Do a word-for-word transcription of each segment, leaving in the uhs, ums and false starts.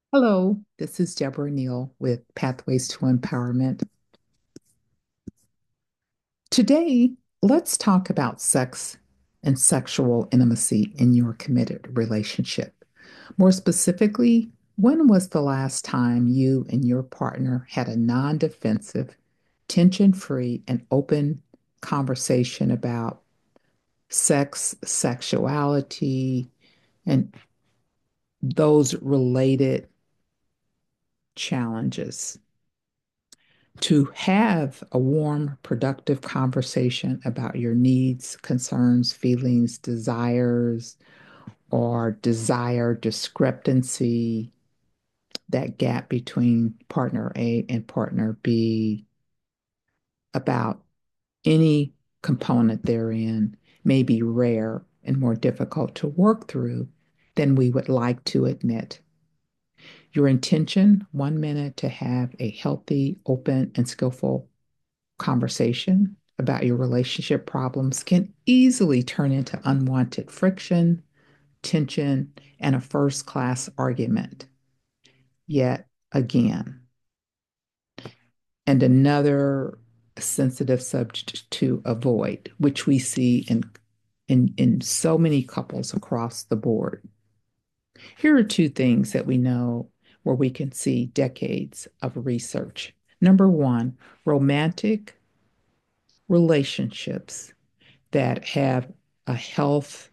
Hello, this is Deborah Neal with Pathways to Empowerment. Today, let's talk about sex and sexual intimacy in your committed relationship. More specifically, when was the last time you and your partner had a non-defensive, tension-free, and open conversation about sex, sexuality, and those related challenges? To have a warm, productive conversation about your needs, concerns, feelings, desires, or desire discrepancy, that gap between partner A and partner B about any component therein may be rare and more difficult to work through than we would like to admit. Your intention, one minute to have a healthy, open, and skillful conversation about your relationship problems can easily turn into unwanted friction, tension, and a first class argument yet again. And another sensitive subject to avoid, which we see in, in, in so many couples across the board. Here are two things that we know where we can see decades of research. Number one, romantic relationships that have a health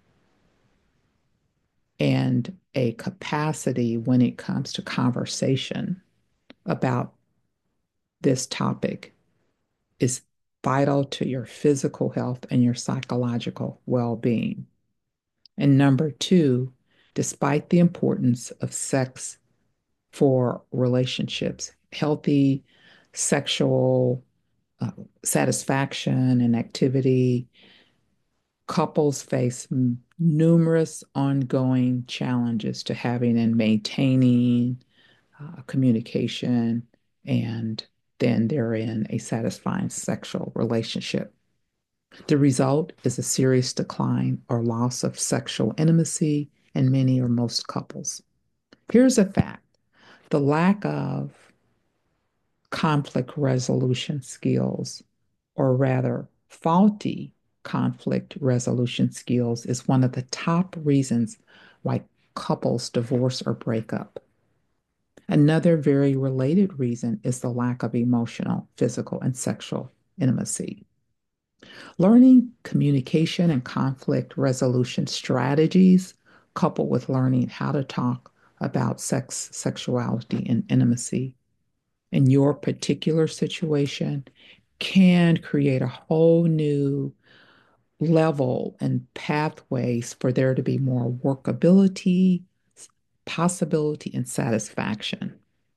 and a capacity when it comes to conversation about this topic is vital to your physical health and your psychological well being. And number two, despite the importance of sex for relationships, healthy sexual uh, satisfaction and activity, couples face m- numerous ongoing challenges to having and maintaining uh, communication and then they're in a satisfying sexual relationship. The result is a serious decline or loss of sexual intimacy in many or most couples. Here's a fact: the lack of conflict resolution skills, or rather, faulty conflict resolution skills, is one of the top reasons why couples divorce or break up. Another very related reason is the lack of emotional, physical, and sexual intimacy. Learning communication and conflict resolution strategies, coupled with learning how to talk about sex, sexuality, and intimacy in your particular situation, can create a whole new level and pathways for there to be more workability, possibility, and satisfaction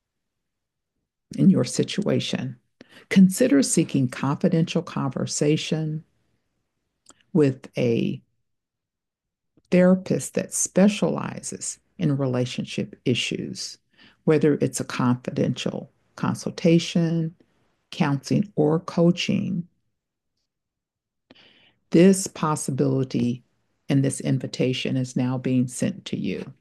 in your situation. Consider seeking confidential conversation with a therapist that specializes in relationship issues, whether it's a confidential consultation, counseling, or coaching. This possibility and this invitation is now being sent to you.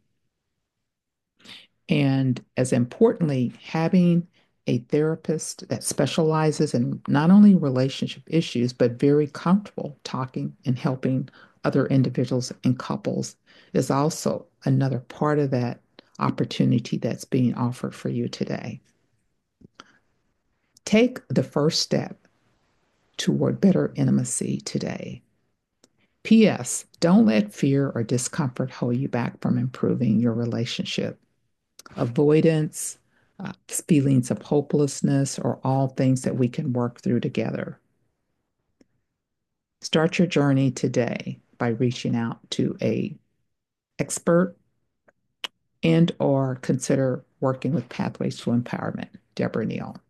And as importantly, having a therapist that specializes in not only relationship issues, but very comfortable talking and helping other individuals and couples is also another part of that opportunity that's being offered for you today. Take the first step toward better intimacy today. P S. Don't let fear or discomfort hold you back from improving your relationship. Avoidance, uh, feelings of hopelessness are all things that we can work through together. Start your journey today by reaching out to a expert and or consider working with Pathways to Empowerment. Deborah Neal.